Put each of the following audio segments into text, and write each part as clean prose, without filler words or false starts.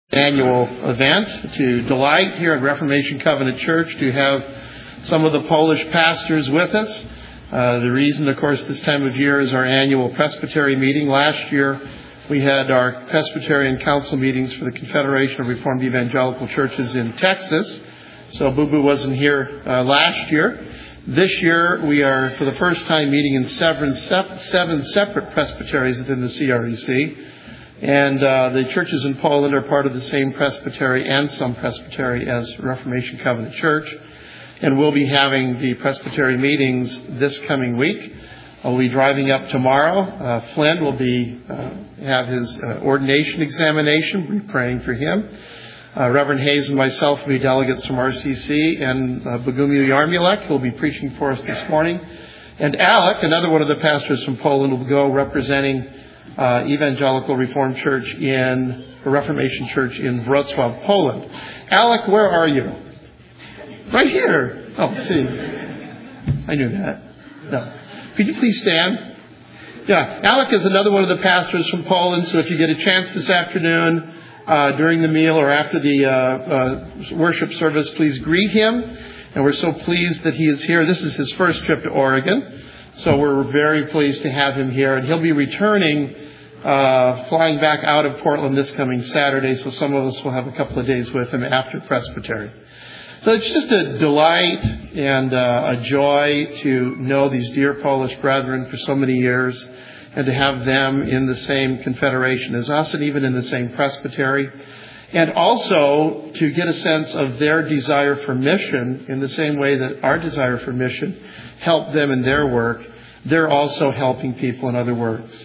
Annual event to delight here at Reformation Covenant Church to have some of the Polish pastors with us. The reason, of course, this time of year is our annual Presbytery meeting. Last year we had our Presbyterian Council meetings for the Confederation of Reformed Evangelical Churches in Texas. So Boo wasn't here last year. This year we are for the first time meeting in seven separate presbyteries within the CREC. And the churches in Poland are part of the same presbytery and some presbytery as Reformation Covenant Church. And we'll be having the presbytery meetings this coming week. We'll be driving up tomorrow. Flynn will have his ordination examination. We'll be praying for him. Reverend Hayes and myself will be delegates from RCC. And Bogumił Jarmulek will be preaching for us this morning. And Alec, another one of the pastors from Poland, will go representing Evangelical Reformed Church Reformation Church in Wrocław, Poland. Alec, where are you? Right here. Oh, see. I knew that. No. Could you please stand? Yeah. Alec is another one of the pastors from Poland, so if you get a chance this afternoon, during the meal or after the worship service, please greet him. And we're so pleased that he is here. This is his first trip to Oregon. So we're very pleased to have him here. And he'll be returning, flying back out of Portland this coming Saturday. So some of us will have a couple of days with him after Presbytery. So it's just a delight and a joy to know these dear Polish brethren for so many years and to have them in the same confederation as us and even in the same presbytery. And also to get a sense of their desire for mission in the same way that our desire for mission helped them in their work. They're also helping people in other works.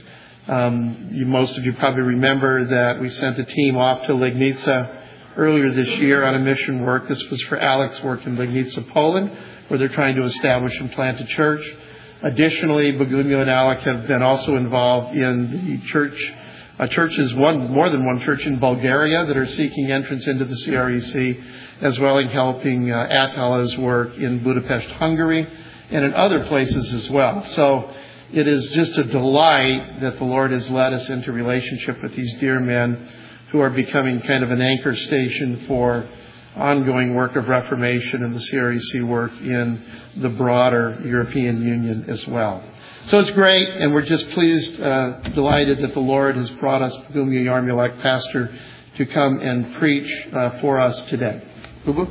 Most of you probably remember that we sent a team off to Legnica earlier this year on a mission work. This was for Alec's work in Legnica, Poland, where they're trying to establish and plant a church. Additionally, Bogumił and Alec have been also involved in the churches, more than one church in Bulgaria that are seeking entrance into the CREC, as well as helping Attala's work in Budapest, Hungary, and in other places as well. So it is just a delight that the Lord has led us into relationship with these dear men who are becoming kind of an anchor station for ongoing work of Reformation and the CREC work in the broader European Union as well. So it's great, and we're just pleased, delighted that the Lord has brought us Bogumił Jarmulek, pastor, to come and preach for us today. Bubu?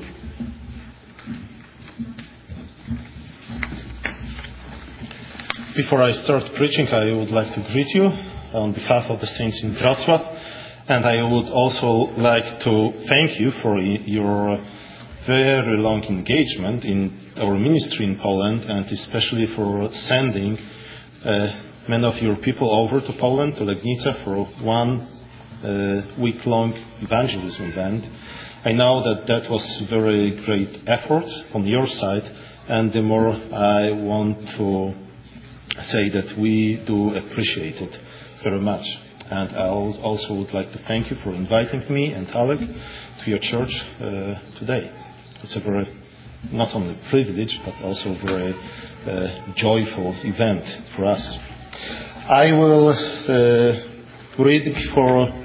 Before I start preaching, I would like to greet you on behalf of the saints in Wrocław, and I would also like to thank you for your very long engagement in our ministry in Poland, and especially for sending many of your people over to Poland, to Legnica, for 1 week-long evangelism event. I know that was very great effort on your side, and the more I want to say that we do appreciate it very much. And I also would like to thank you for inviting me and Alec to your church today. It's a very, not only privilege, but also very joyful event for us. I will read before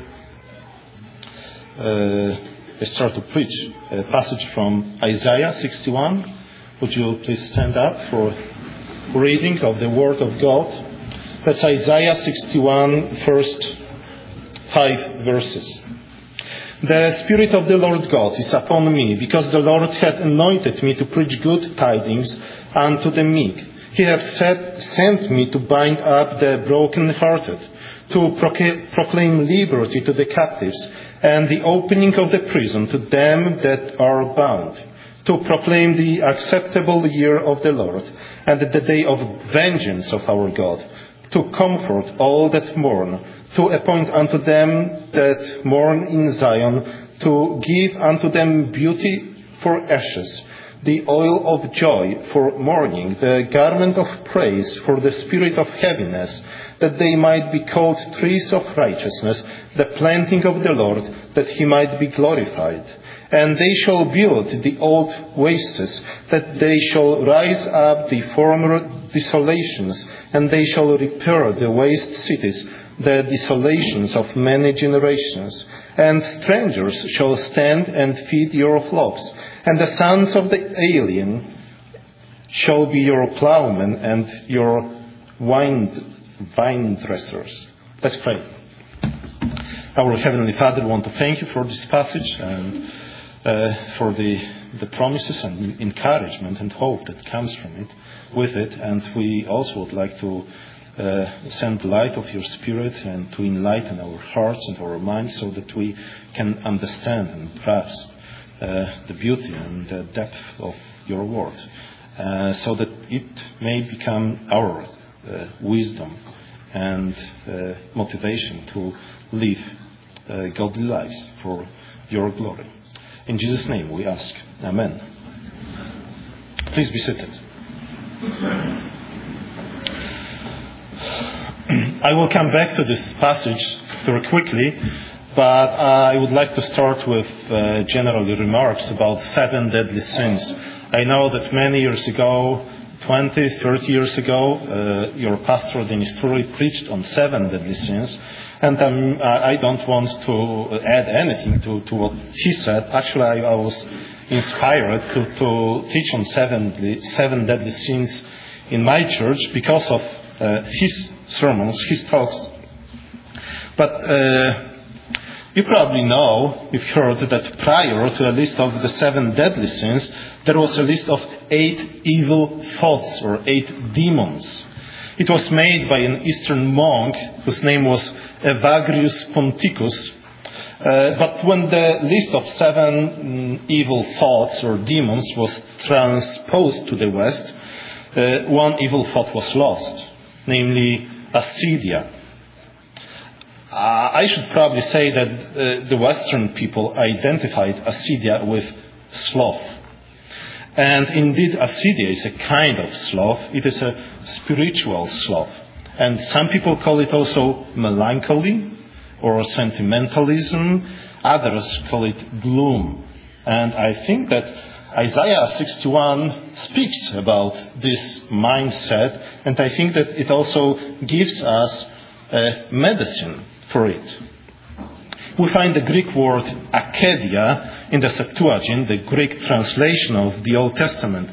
I start to preach a passage from Isaiah 61. Would you please stand up for reading of the Word of God? That's Isaiah 61, first 5 verses. The Spirit of the Lord God is upon me, because the Lord hath anointed me to preach good tidings unto the meek. He hath sent me to bind up the brokenhearted, to proclaim liberty to the captives, and the opening of the prison to them that are bound, to proclaim the acceptable year of the Lord, and the day of vengeance of our God, to comfort all that mourn, to appoint unto them that mourn in Zion, to give unto them beauty for ashes, the oil of joy for mourning, the garment of praise for the spirit of heaviness, that they might be called trees of righteousness, the planting of the Lord, that he might be glorified. And they shall build the old wastes, that they shall rise up the former desolations, and they shall repair the waste cities, the desolations of many generations. and strangers shall stand and feed your flocks, and the sons of the alien shall be your plowmen and your vine dressers. Let's pray. Our Heavenly Father, we want to thank you for this passage and for the promises and encouragement and hope that comes from it, with it. And we also would like to send the light of your Spirit and to enlighten our hearts and our minds so that we can understand and grasp the beauty and the depth of your word, so that it may become our wisdom and motivation to live godly lives for your glory. In Jesus' name we ask. Amen. Please be seated. I will come back to this passage very quickly, but I would like to start with general remarks about 7 deadly sins. I know that many years ago, 20, 30 years ago, your pastor, Denis Turri, preached on 7 deadly sins. And I don't want to add anything to what he said. Actually, I was inspired to teach on 7 deadly sins in my church because of his sermons, his talks. But you probably know, you've heard that prior to a list of the 7 deadly sins, there was a list of 8 evil thoughts or 8 demons. It was made by an Eastern monk whose name was Evagrius Ponticus. But when the list of 7 evil thoughts or demons was transposed to the West, one evil thought was lost, namely acedia. I should probably say that the Western people identified acedia with sloth. And indeed, acedia is a kind of sloth. It is a spiritual sloth. And some people call it also melancholy or sentimentalism. Others call it gloom. And I think that Isaiah 61 speaks about this mindset. And I think that it also gives us medicine for it. We find the Greek word acedia in the Septuagint, the Greek translation of the Old Testament,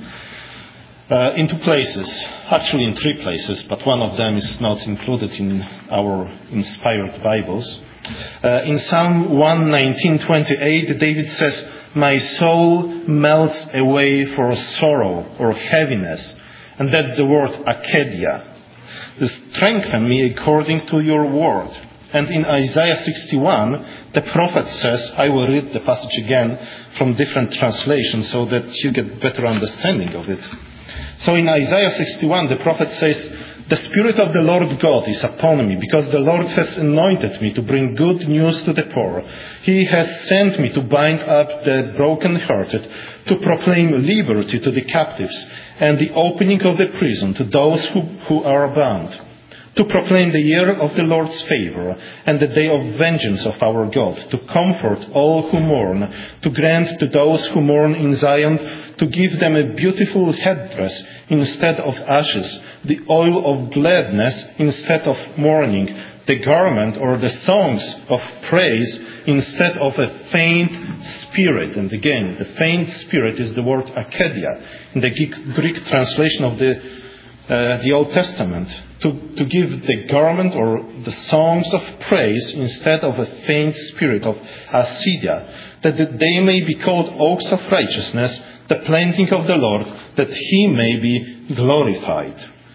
in 2 places, actually in 3 places, but one of them is not included in our inspired Bibles. In Psalm 119:28, David says, "My soul melts away for sorrow or heaviness," and that's the word acedia. "Strengthen me according to your word." And in Isaiah 61, the prophet says, I will read the passage again from different translations so that you get better understanding of it. So in Isaiah 61, the prophet says, "The Spirit of the Lord God is upon me, because the Lord has anointed me to bring good news to the poor. He has sent me to bind up the brokenhearted, to proclaim liberty to the captives, and the opening of the prison to those who are bound, to proclaim the year of the Lord's favor and the day of vengeance of our God, to comfort all who mourn, to grant to those who mourn in Zion, to give them a beautiful headdress instead of ashes, the oil of gladness instead of mourning, the garment or the songs of praise instead of a faint spirit." And again, the faint spirit is the word acedia in the Greek translation of the Old Testament, to give the garment or the songs of praise instead of a faint spirit of acedia, that they may be called oaks of righteousness, the planting of the Lord, that he may be glorified.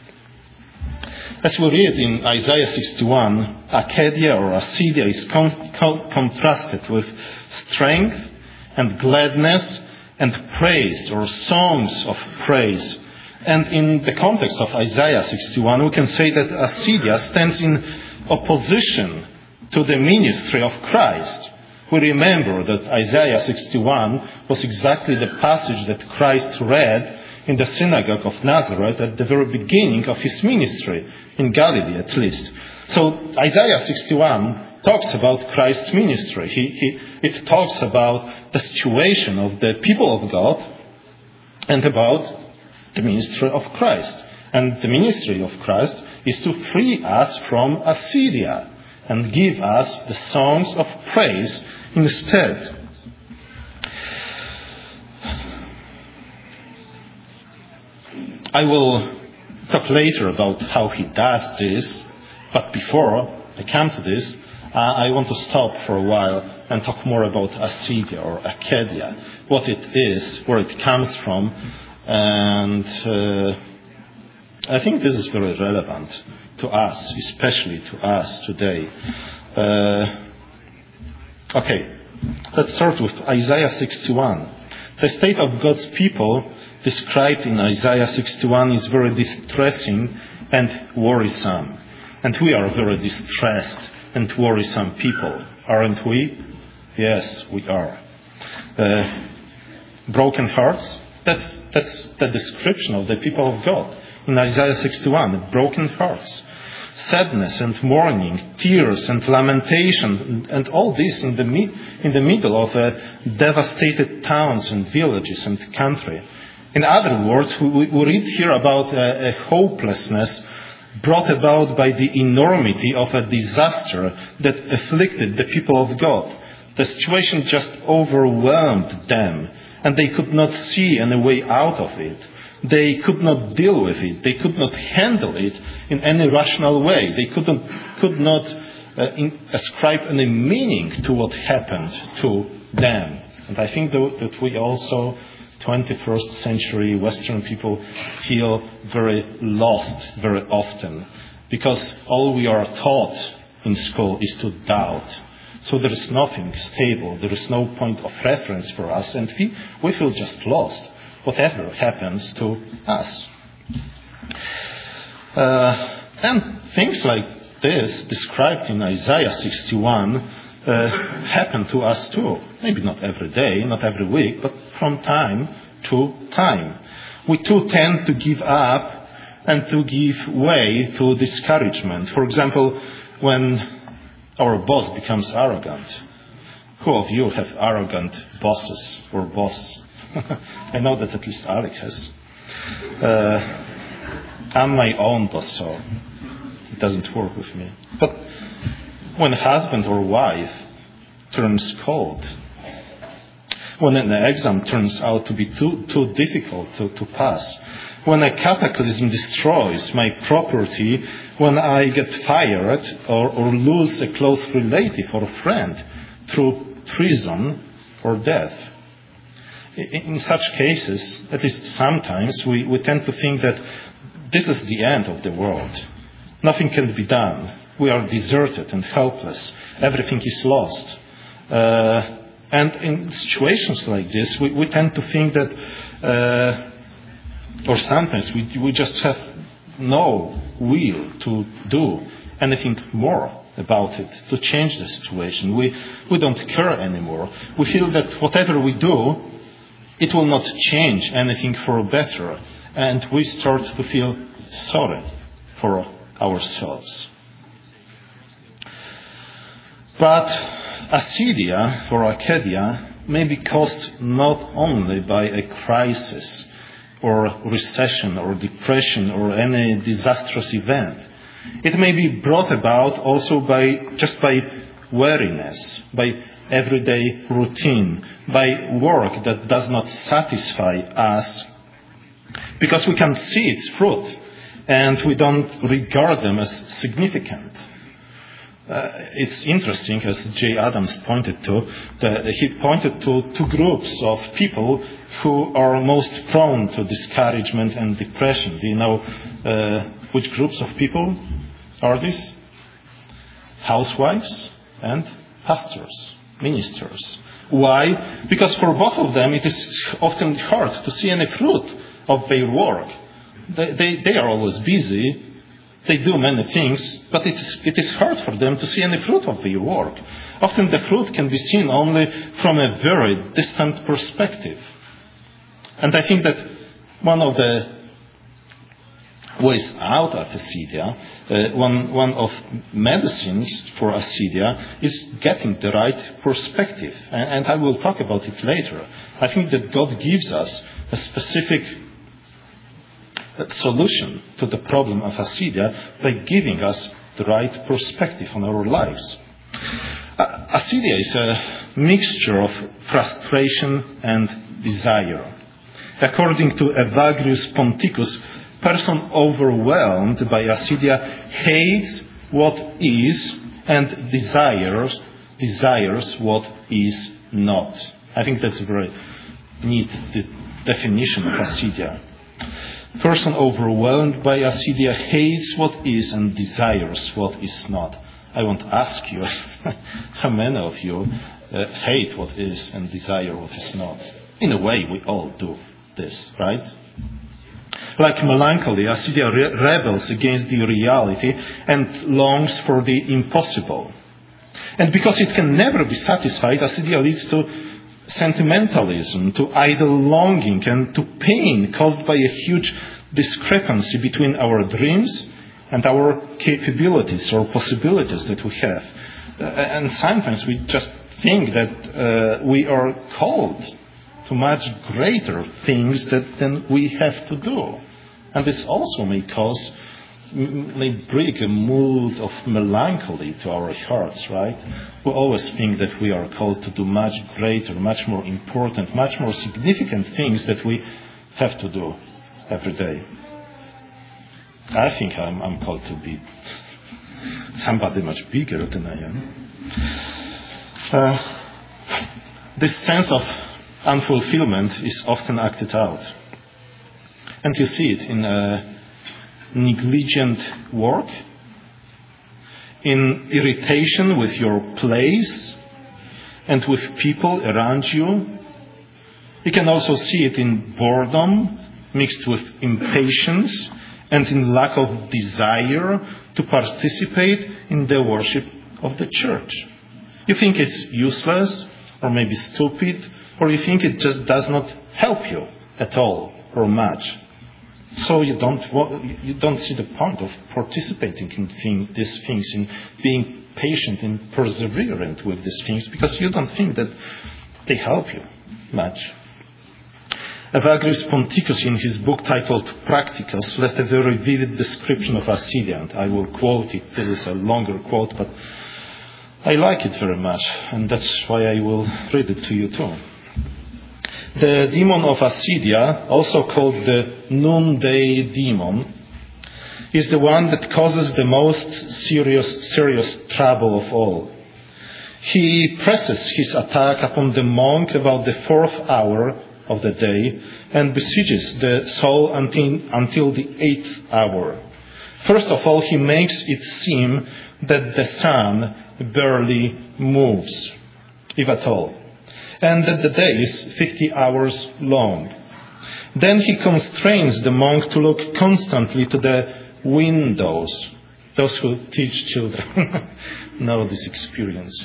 As we read in Isaiah 61, acedia or acedia is contrasted with strength and gladness and praise or songs of praise. And in the context of Isaiah 61, we can say that acedia stands in opposition to the ministry of Christ. We remember that Isaiah 61 was exactly the passage that Christ read in the synagogue of Nazareth at the very beginning of his ministry, in Galilee at least. So Isaiah 61 talks about Christ's ministry. It talks about the situation of the people of God and about the ministry of Christ. And the ministry of Christ is to free us from acedia. and give us the songs of praise instead. I will talk later about how he does this, but before I come to this, I want to stop for a while and talk more about Acedia or Achadia, what it is, where it comes from, and I think this is very relevant to us, especially to us today. Okay, let's start with Isaiah 61. The state of God's people described in Isaiah 61 is very distressing and worrisome. And we are very distressed and worrisome people, aren't we? Yes, we are. Broken hearts, that's the description of the people of God. In Isaiah 61, broken hearts. Sadness and mourning, tears and lamentation, and all this in the middle of devastated towns and villages and country. In other words, we read here about a hopelessness brought about by the enormity of a disaster that afflicted the people of God. The situation just overwhelmed them, and they could not see any way out of it. They could not deal with it. They could not handle it in any rational way. They could not ascribe any meaning to what happened to them. And I think that we also, 21st century Western people, feel very lost very often, because all we are taught in school is to doubt. So there is nothing stable. There is no point of reference for us, and we feel just lost, whatever happens to us. And things like this, described in Isaiah 61, happen to us too. Maybe not every day, not every week, but from time to time. We too tend to give up and to give way to discouragement. For example, when our boss becomes arrogant. Who of you have arrogant bosses or boss? I know that at least Alec has. I'm my own boss, so it doesn't work with me. But when a husband or wife turns cold, when an exam turns out to be too difficult to pass, when a cataclysm destroys my property, when I get fired or lose a close relative or friend through treason or death. In such cases, at least sometimes, we tend to think that this is the end of the world. Nothing can be done. We are deserted and helpless. Everything is lost. And in situations like this, we tend to think that, or sometimes we just have no will to do anything more about it, to change the situation. We don't care anymore. We feel that whatever we do, it will not change anything for better. And we start to feel sorry for ourselves. But Acedia or Achadia may be caused not only by a crisis or recession or depression or any disastrous event. It may be brought about also by weariness, by everyday routine, by work that does not satisfy us, because we can see its fruit and we don't regard them as significant. It's interesting, as J. Adams pointed to, that he pointed to two groups of people who are most prone to discouragement and depression. Do you know which groups of people are these? Housewives and pastors, ministers. Why? Because for both of them it is often hard to see any fruit of their work. They are always busy. They do many things, but it is hard for them to see any fruit of their work. Often the fruit can be seen only from a very distant perspective. And I think that one of the ways out of acedia, one of medicines for acedia, is getting the right perspective. And I will talk about it later. I think that God gives us a specific solution to the problem of acedia by giving us the right perspective on our lives. Acedia is a mixture of frustration and desire. According to Evagrius Ponticus, person overwhelmed by acedia hates what is and desires what is not. I think that's a very neat definition of acedia. Person overwhelmed by acedia hates what is and desires what is not. I want to ask you, how many of you hate what is and desire what is not? In a way, we all do this, right? Like melancholy, acedia rebels against the reality and longs for the impossible. And because it can never be satisfied, acedia leads to sentimentalism, to idle longing, and to pain caused by a huge discrepancy between our dreams and our capabilities or possibilities that we have. And sometimes we just think that we are called to much greater things than we have to do. And this also may bring a mood of melancholy to our hearts, right? We always think that we are called to do much greater, much more important, much more significant things that we have to do every day. I think I'm called to be somebody much bigger than I am. This sense of unfulfillment is often acted out. And you see it in negligent work, in irritation with your place and with people around you. You can also see it in boredom mixed with impatience and in lack of desire to participate in the worship of the church. You think it's useless or maybe stupid, or you think it just does not help you at all or much. So you don't see the point of participating in these things, in being patient and perseverant with these things, because you don't think that they help you much. Evagrius Ponticus, in his book titled Practicals, left a very vivid description of acedia, and I will quote it. This is a longer quote, but I like it very much, and that's why I will read it to you too. The demon of acedia, also called the noonday demon, is the one that causes the most serious trouble of all. He presses his attack upon the monk about the 4th hour of the day and besieges the soul until the 8th hour. First of all, he makes it seem that the sun barely moves, if at all, and that the day is 50 hours long. Then he constrains the monk to look constantly to the windows. Those who teach children know this experience.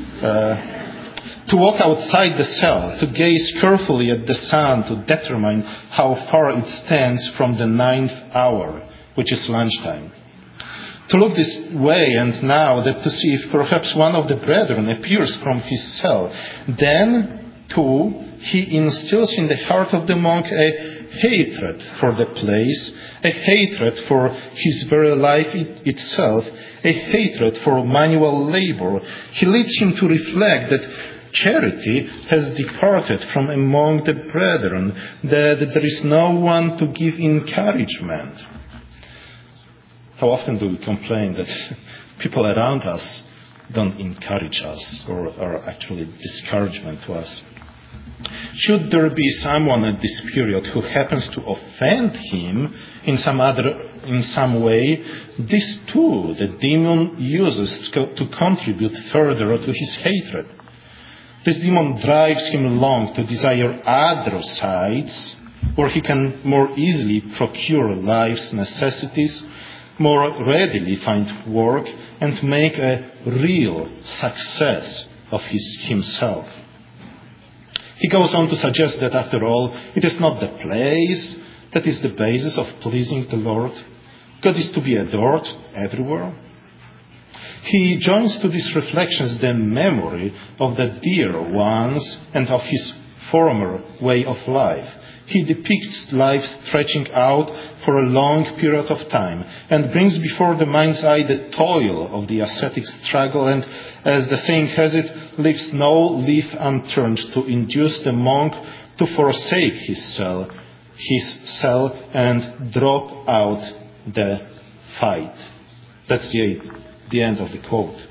To walk outside the cell, to gaze carefully at the sun to determine how far it stands from the 9th hour, which is lunchtime. To look this way and now, that to see if perhaps one of the brethren appears from his cell. Then, too, he instills in the heart of the monk a hatred for the place, a hatred for his very life itself, a hatred for manual labor. He leads him to reflect that charity has departed from among the brethren, that there is no one to give encouragement. How often do we complain that people around us don't encourage us or are actually discouragement to us? Should there be someone at this period who happens to offend him in some way, this too the demon uses to contribute further to his hatred. This demon drives him along to desire other sides where he can more easily procure life's necessities, more readily find work, and make a real success of himself. He goes on to suggest that, after all, it is not the place that is the basis of pleasing the Lord. God is to be adored everywhere. He joins to these reflections the memory of the dear ones and of his former way of life. He depicts life stretching out for a long period of time and brings before the mind's eye the toil of the ascetic struggle, and, as the saying has it, leaves no leaf unturned to induce the monk to forsake his cell and drop out the fight. That's the end of the quote.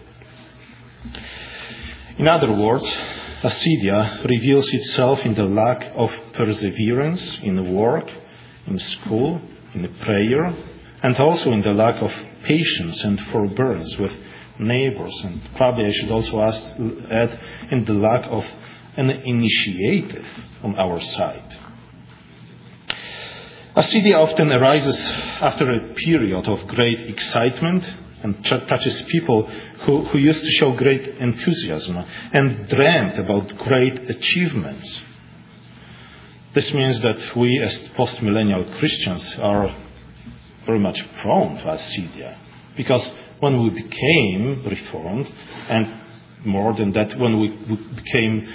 In other words, acedia reveals itself in the lack of perseverance in work, in school, in prayer, and also in the lack of patience and forbearance with neighbors. And probably I should also add in the lack of an initiative on our side. Acedia often arises after a period of great excitement and touches people who used to show great enthusiasm and dreamt about great achievements. This means that we as post-millennial Christians are very much prone to acedia, because when we became Reformed, and more than that, when we became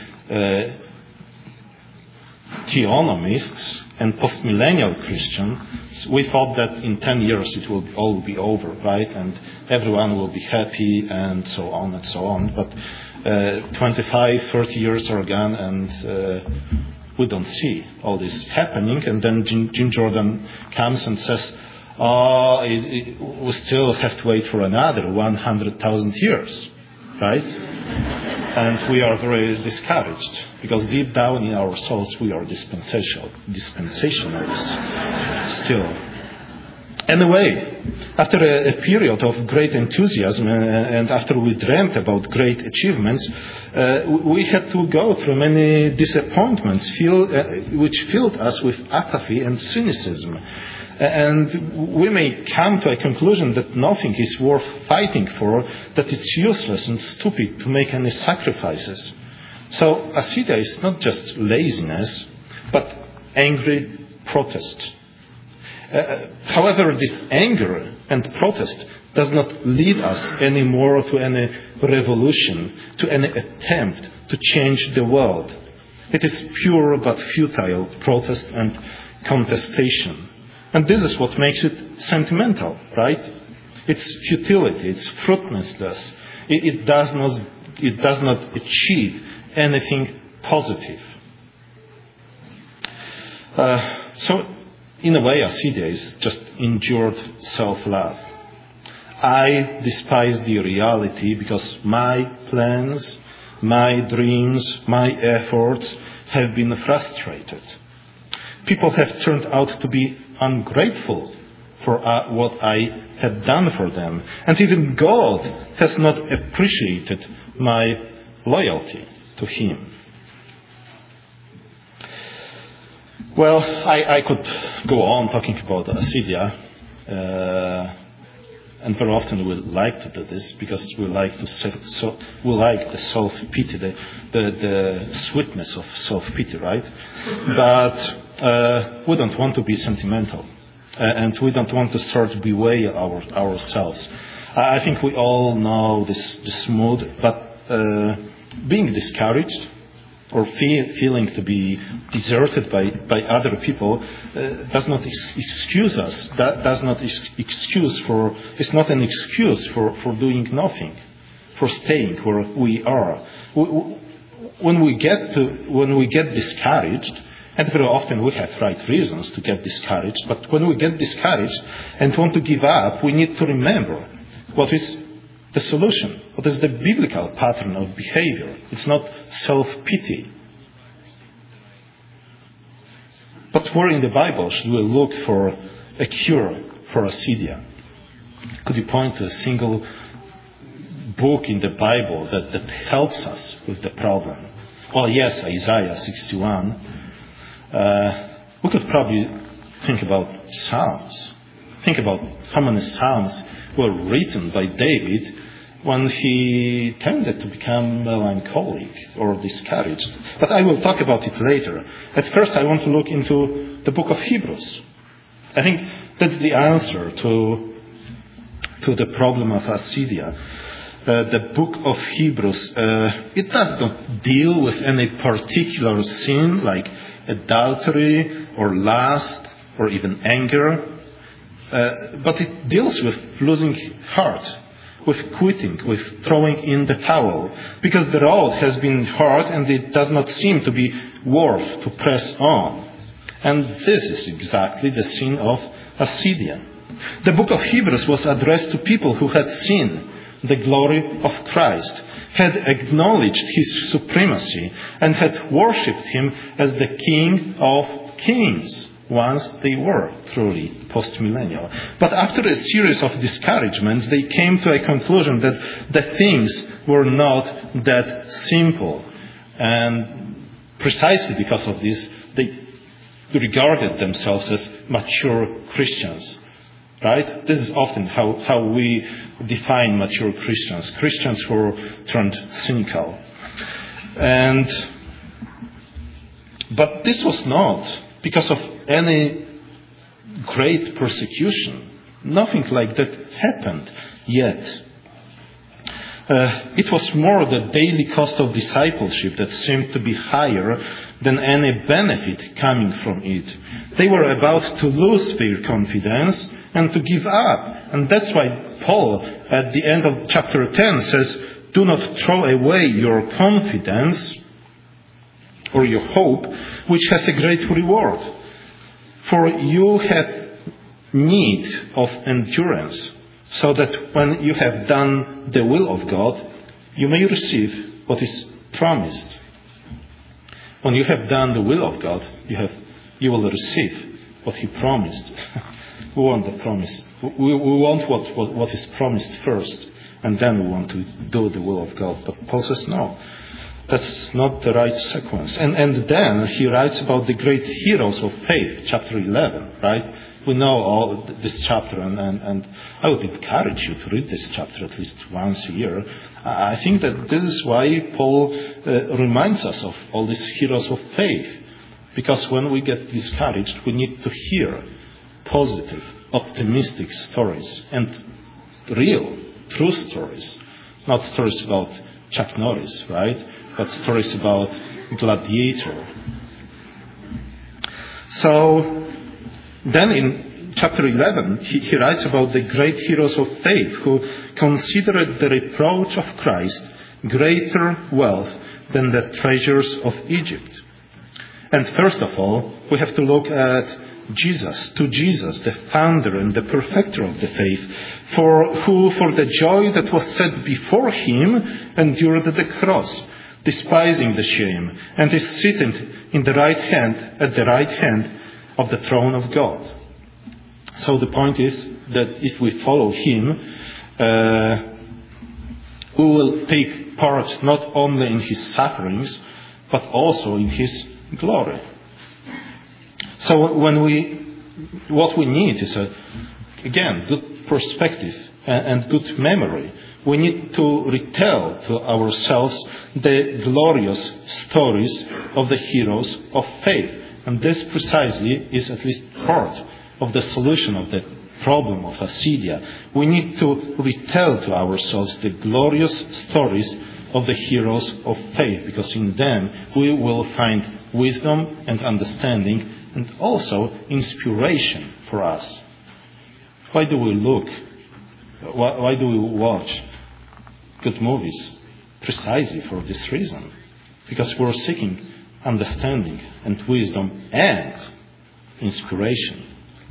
theonomists and post-millennial Christians, we thought that in 10 years it will all be over, right? And everyone will be happy and so on and so on. But 25, 30 years are gone and we don't see all this happening. And then Jim Jordan comes and says, we still have to wait for another 100,000 years, right? And we are very discouraged, because deep down in our souls we are dispensationalists still. Anyway, after a period of great enthusiasm and after we dreamt about great achievements, we had to go through many disappointments which filled us with apathy and cynicism. And we may come to a conclusion that nothing is worth fighting for, that it's useless and stupid to make any sacrifices. So acedia is not just laziness, but angry protest. However, this anger and protest does not lead us anymore to any revolution, to any attempt to change the world. It is pure but futile protest and contestation. And this is what makes it sentimental, right? It's futility, it's fruitlessness. It does not achieve anything positive. So, in a way, acedia is just endured self-love. I despise the reality because my plans, my dreams, my efforts have been frustrated. People have turned out to be ungrateful for what I had done for them. And even God has not appreciated my loyalty to Him. Well, I could go on talking about acedia. And very often we like to do this because we like the self-pity, the sweetness of self-pity, right? But we don't want to be sentimental, and we don't want to start to bewail ourselves. I think we all know this mood, but being discouraged or feeling to be deserted by other people does not excuse us. That does not it's not an excuse for doing nothing, for staying where we are. When we get discouraged, and very often we have right reasons to get discouraged, but when we get discouraged and want to give up, we need to remember what is the solution, what is the biblical pattern of behavior. It's not self-pity. But where in the Bible should we look for a cure for acedia? Could you point to a single book in the Bible that helps us with the problem? Well, yes, Isaiah 61. We could probably think about Psalms. Think about how many Psalms were written by David when he tended to become melancholic or discouraged. But I will talk about it later. At first, I want to look into the book of Hebrews. I think that's the answer to the problem of acedia. the book of Hebrews, it does not deal with any particular sin like adultery or lust or even anger, but it deals with losing heart, with quitting, with throwing in the towel, because the road has been hard and it does not seem to be worth to press on. And this is exactly the sin of acedia. The book of Hebrews was addressed to people who had seen the glory of Christ, had acknowledged his supremacy, and had worshipped him as the King of Kings, once they were truly post-millennial. But after a series of discouragements, they came to a conclusion that the things were not that simple. And precisely because of this, they regarded themselves as mature Christians. Right? This is often how we define mature Christians. Christians who turned cynical. But this was not because of any great persecution. Nothing like that happened yet. It was more the daily cost of discipleship that seemed to be higher than any benefit coming from it. They were about to lose their confidence and to give up. And that's why Paul, at the end of chapter 10, says, "Do not throw away your confidence or your hope, which has a great reward. For you have need of endurance, so that when you have done the will of God, you may receive what is promised." When you have done the will of God, you will receive what He promised. We want the promise. We want what is promised first, and then we want to do the will of God. But Paul says, no, that's not the right sequence. And then he writes about the great heroes of faith, chapter 11, right? We know all this chapter, and I would encourage you to read this chapter at least once a year. I think that this is why Paul reminds us of all these heroes of faith. Because when we get discouraged, we need to hear positive, optimistic stories and real, true stories. Not stories about Chuck Norris, right? But stories about Gladiator. So then in chapter 11, he writes about the great heroes of faith who considered the reproach of Christ greater wealth than the treasures of Egypt. And first of all, we have to look at Jesus, the founder and the perfecter of the faith, who for the joy that was set before him endured the cross, despising the shame, and is seated at the right hand of the throne of God. So the point is that if we follow him, we will take part not only in his sufferings, but also in his glory. So what we need is again, good perspective and good memory. We need to retell to ourselves the glorious stories of the heroes of faith. And this precisely is at least part of the solution of the problem of acedia. We need to retell to ourselves the glorious stories of the heroes of faith, because in them we will find wisdom and understanding and also inspiration for us. Why do we look? Why do we watch good movies? Precisely for this reason. Because we're seeking understanding and wisdom and inspiration.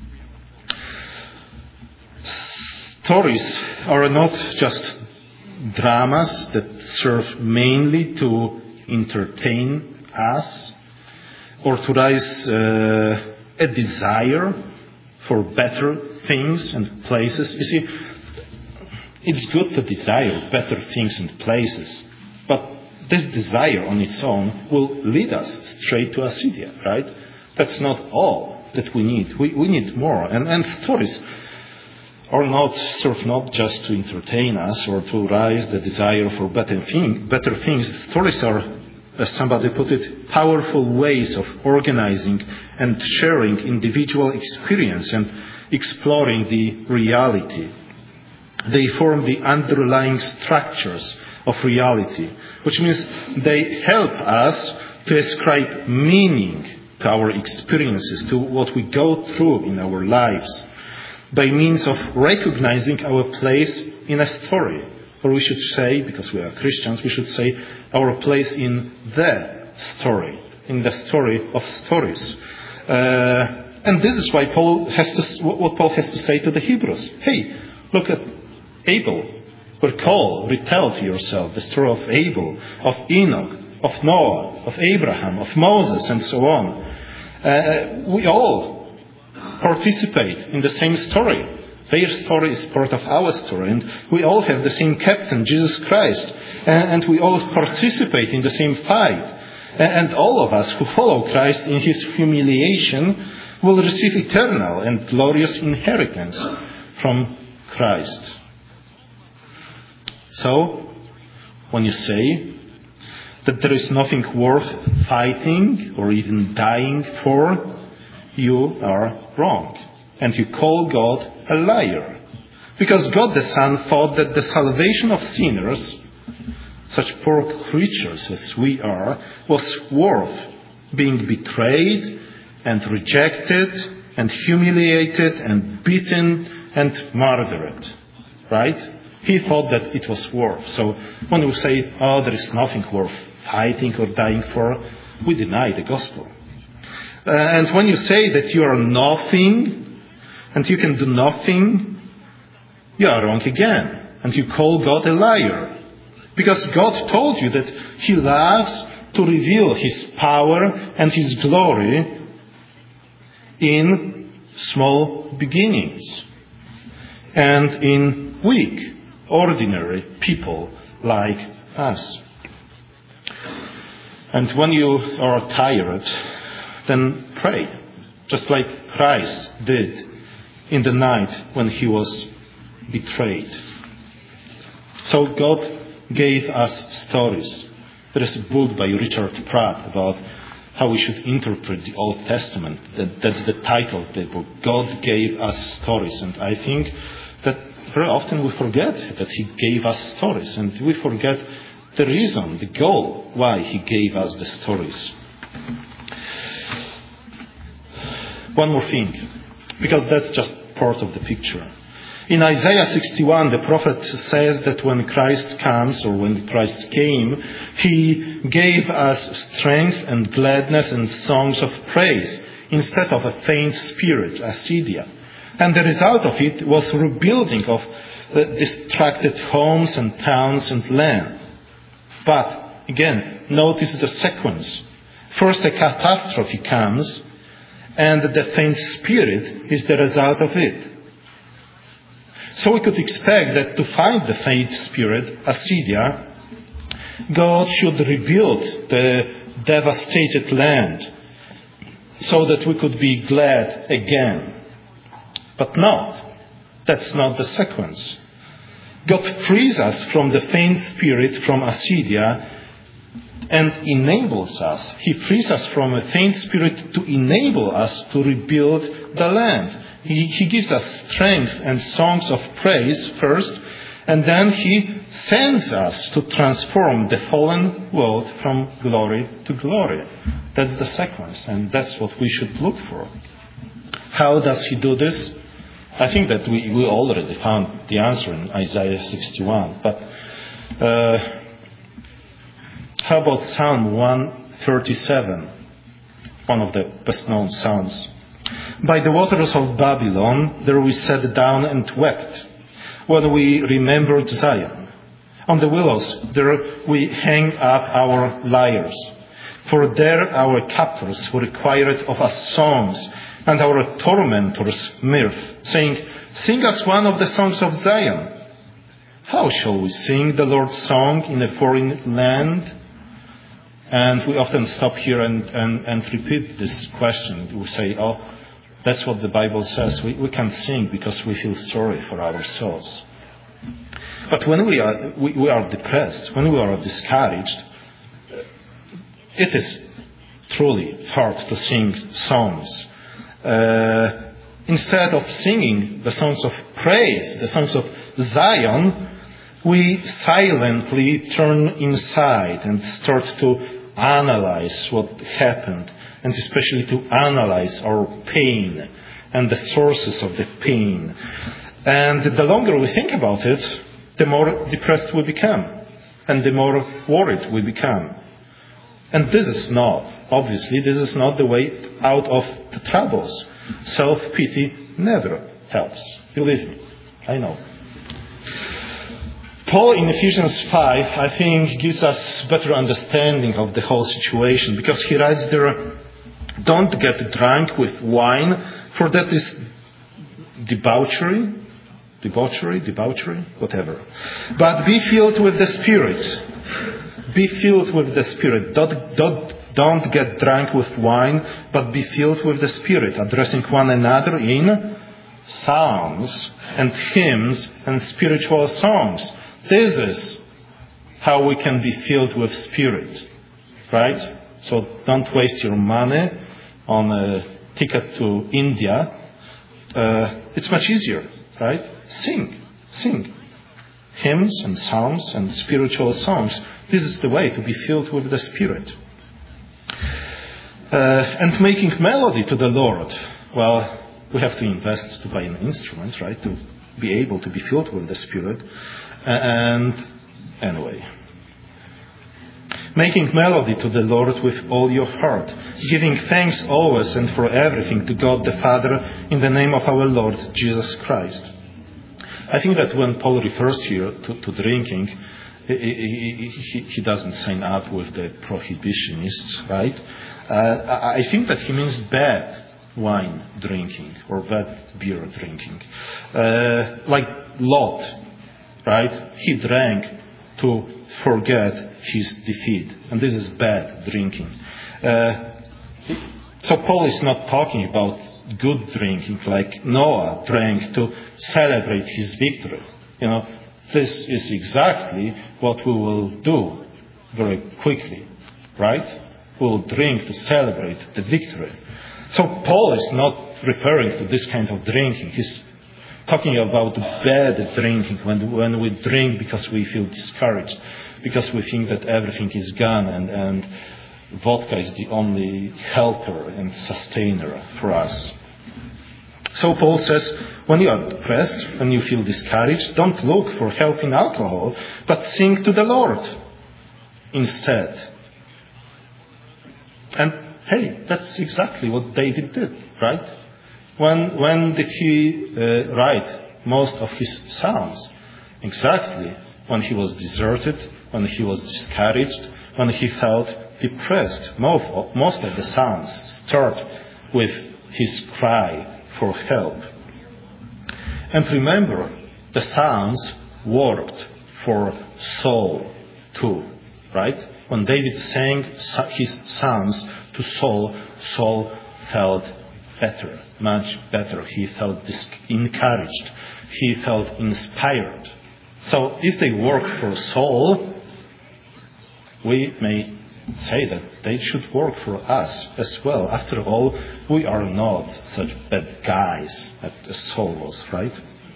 Stories are not just dramas that serve mainly to entertain us or to raise a desire for better things and places. You see, it's good to desire better things and places, but this desire on its own will lead us straight to acedia, right? That's not all that we need. We need more. And stories serve not just to entertain us or to raise the desire for better things. Stories are, as somebody put it, powerful ways of organizing and sharing individual experience and exploring the reality. They form the underlying structures of reality, which means they help us to ascribe meaning to our experiences, to what we go through in our lives, by means of recognizing our place in a story. Or we should say, because we are Christians, we should say our place in the story, in the story of stories. And this is why what Paul has to say to the Hebrews. Hey, look at Abel. Retell to yourself the story of Abel, of Enoch, of Noah, of Abraham, of Moses, and so on. We all participate in the same story. Their story is part of our story, and we all have the same captain, Jesus Christ, and we all participate in the same fight. And all of us who follow Christ in his humiliation will receive eternal and glorious inheritance from Christ. So, when you say that there is nothing worth fighting or even dying for, you are wrong. And you call God a liar. Because God the Son thought that the salvation of sinners, such poor creatures as we are, was worth being betrayed and rejected and humiliated and beaten and murdered. Right? He thought that it was worth. So when we say, there is nothing worth fighting or dying for, we deny the gospel. And when you say that you are nothing and you can do nothing, you are wrong again. And you call God a liar. Because God told you that he loves to reveal his power and his glory in small beginnings and in weak, ordinary people like us. And when you are tired, then pray, just like Christ did in the night when he was betrayed. So God gave us stories. There is a book by Richard Pratt about how we should interpret the Old Testament. That's the title of the book. God gave us stories. And I think that very often we forget that he gave us stories. And we forget the reason, the goal, why he gave us the stories. One more thing, because that's just part of the picture. In Isaiah 61, the prophet says that when Christ comes, or when Christ came, he gave us strength and gladness and songs of praise instead of a faint spirit, acedia. And the result of it was rebuilding of the distracted homes and towns and land. But, again, notice the sequence. First, a catastrophe comes, and the faint spirit is the result of it. So we could expect that to find the faint spirit, acedia, God should rebuild the devastated land so that we could be glad again. But no, that's not the sequence. God frees us from the faint spirit, from acedia, and enables us. He frees us from a faint spirit to enable us to rebuild the land. He gives us strength and songs of praise first, and then he sends us to transform the fallen world from glory to glory. That's the sequence, and that's what we should look for. How does he do this? I think that we already found the answer in Isaiah 61. But how about Psalm 137, one of the best-known psalms? By the waters of Babylon, there we sat down and wept, when we remembered Zion. On the willows, there we hang up our lyres. For there our captors required of us songs, and our tormentors mirth, saying, "Sing us one of the songs of Zion." How shall we sing the Lord's song in a foreign land? And we often stop here and repeat this question. We say, that's what the Bible says. We can't sing because we feel sorry for ourselves. But when we are depressed, when we are discouraged, it is truly hard to sing songs. Instead of singing the songs of praise, the songs of Zion, we silently turn inside and start to analyze what happened, and especially to analyze our pain and the sources of the pain. And the longer we think about it, the more depressed we become, and the more worried we become. And this is not the way out of the troubles. Self-pity never helps. Believe me, I know. Paul in Ephesians 5, I think, gives us better understanding of the whole situation, because he writes there, don't get drunk with wine, for that is debauchery, whatever. But be filled with the Spirit. Be filled with the Spirit. Don't get drunk with wine, but be filled with the Spirit, addressing one another in psalms and hymns and spiritual songs. This is how we can be filled with Spirit, right? So don't waste your money on a ticket to India. It's much easier, right? Sing. Hymns and psalms and spiritual songs. This is the way to be filled with the Spirit. And making melody to the Lord. Well, we have to invest to buy an instrument, right? To be able to be filled with the Spirit. And anyway. Making melody to the Lord with all your heart. Giving thanks always and for everything to God the Father in the name of our Lord Jesus Christ. I think that when Paul refers here to drinking, he doesn't sign up with the prohibitionists, right? I think that he means bad wine drinking or bad beer drinking. Like Lot, right? He drank to forget his defeat. And this is bad drinking. So Paul is not talking about good drinking like Noah drank to celebrate his victory. This is exactly what we will do very quickly, right? We will drink to celebrate the victory. So Paul is not referring to this kind of drinking. He's talking about bad drinking, when we drink because we feel discouraged, because we think that everything is gone and vodka is the only helper and sustainer for us. So Paul says, when you are depressed, when you feel discouraged, don't look for help in alcohol, but sing to the Lord instead. And hey, that's exactly what David did, right? When did he write most of his psalms? Exactly when he was deserted, when he was discouraged, when he felt depressed. Most of the psalms start with his cry for help. And remember, the psalms worked for Saul too, right? When David sang his psalms to Saul, Saul felt better, much better. He felt encouraged. He felt inspired. So if they work for Saul, we may say that they should work for us as well. After all, we are not such bad guys as Saul was, right?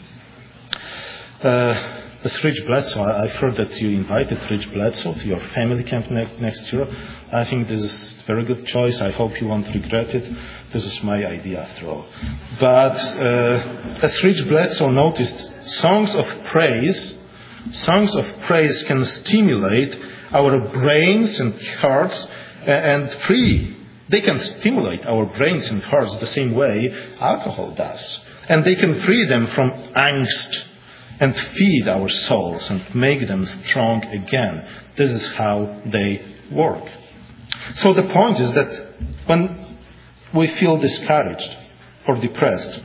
As Rich Bledsoe, I've heard that you invited Rich Bledsoe to your family camp next year. I think this is a very good choice. I hope you won't regret it. This is my idea after all. But as Rich Bledsoe noticed, songs of praise can stimulate our brains and hearts and free. They can stimulate our brains and hearts the same way alcohol does. And they can free them from angst and feed our souls and make them strong again. This is how they work. So the point is that when we feel discouraged or depressed,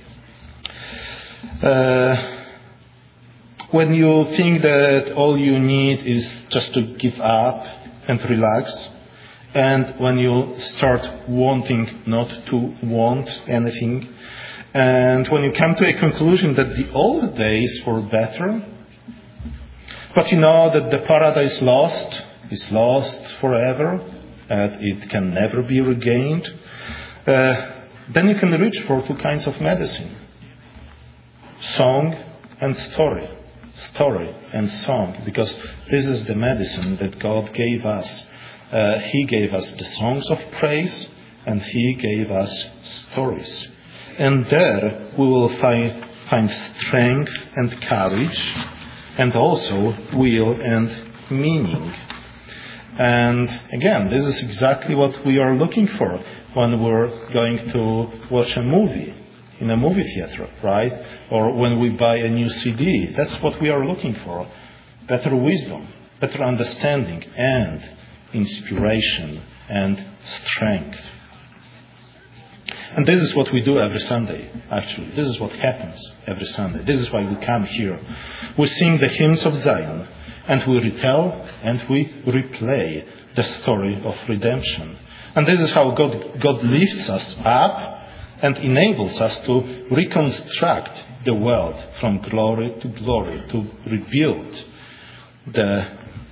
when you think that all you need is just to give up and relax, and when you start wanting not to want anything, and when you come to a conclusion that the old days were better, but you know that the paradise lost is lost forever, and it can never be regained, then you can reach for two kinds of medicine: song and story and song, because this is the medicine that God gave us. He gave us the songs of praise, and He gave us stories. And there we will find strength and courage, and also will and meaning. And again, this is exactly what we are looking for when we're going to watch a movie in a movie theater, right? Or when we buy a new CD. That's what we are looking for. Better wisdom, better understanding, and inspiration and strength. And this is what we do every Sunday, actually. This is what happens every Sunday. This is why we come here. We sing the hymns of Zion, and we retell and we replay the story of redemption. And this is how God lifts us up and enables us to reconstruct the world from glory to glory, to rebuild the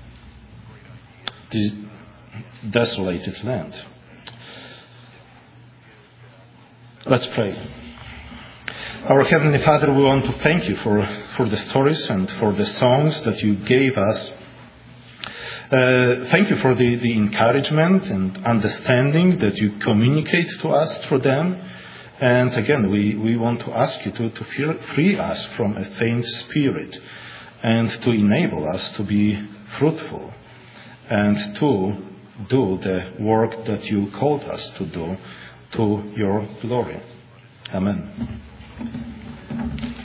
desolated land. Let's pray. Our Heavenly Father, we want to thank you for the stories and for the songs that you gave us. Thank you for the encouragement and understanding that you communicate to us through them. And again, we want to ask you to free us from a faint spirit and to enable us to be fruitful and to do the work that you called us to do to your glory. Amen.